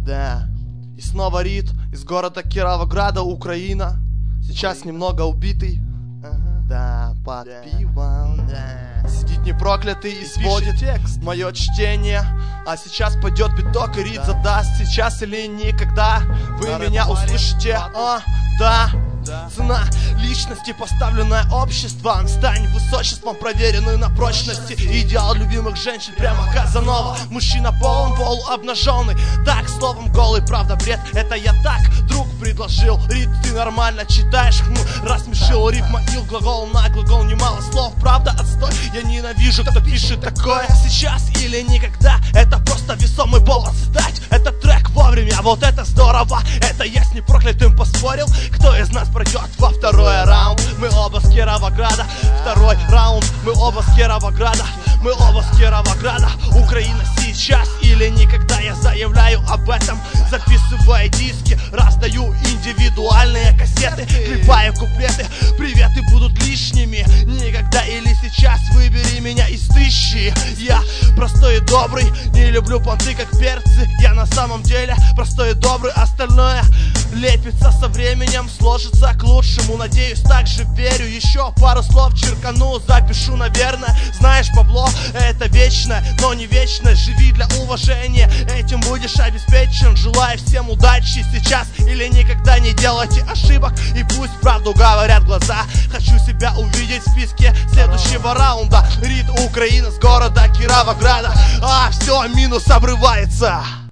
Да. И снова Рид из города Кировограда, Украина. Сейчас немного убитый. Да, под пивом. Сидит непроклятый и сводит текст мое чтение. А сейчас пойдет биток, и Рид задаст: сейчас или никогда вы меня услышите. Да. Цена личности, поставленная обществом. Стань высочеством, проверенную на прочности. Идеал любимых женщин, прямо Казанова. Мужчина полуобнаженный, так, словом, голый, правда, бред. Это я так, друг предложил. Рид, ты нормально читаешь? Рассмешил, рифма ил, глагол на глагол, немало слов. Правда, отстой, я ненавижу, кто пишет такое. Сейчас или никогда, это просто весомый повод стать. Этот трек вовремя, вот это здорово. Это я с непроклятым поспорил. Кто из нас пройдет во второй раунд? Мы оба с Кировограда. Второй раунд, мы оба с Кировограда. Мы оба с Кировограда. Украина сейчас или никогда, я заявляю об этом. Записывая диски, раздаю индивидуальные кассеты, клепаю куплеты, приветы будут лишними. Никогда или сейчас, выбери меня из тысячи. Я простой и добрый, не люблю понты как перцы. Я на самом деле простой и добрый, остальное лепится со временем, сложится к лучшему. Надеюсь, так же верю. Еще пару слов черкану, запишу, наверное. Знаешь, Пабло, это вечное, но не вечное. Живи для уважения, этим будешь обеспечен. Желаю всем удачи сейчас или никогда, не делайте ошибок. И пусть правду говорят глаза. Хочу себя увидеть в списке следующего раунда. Рид, Украина, с города Кировограда. Все, минус обрывается.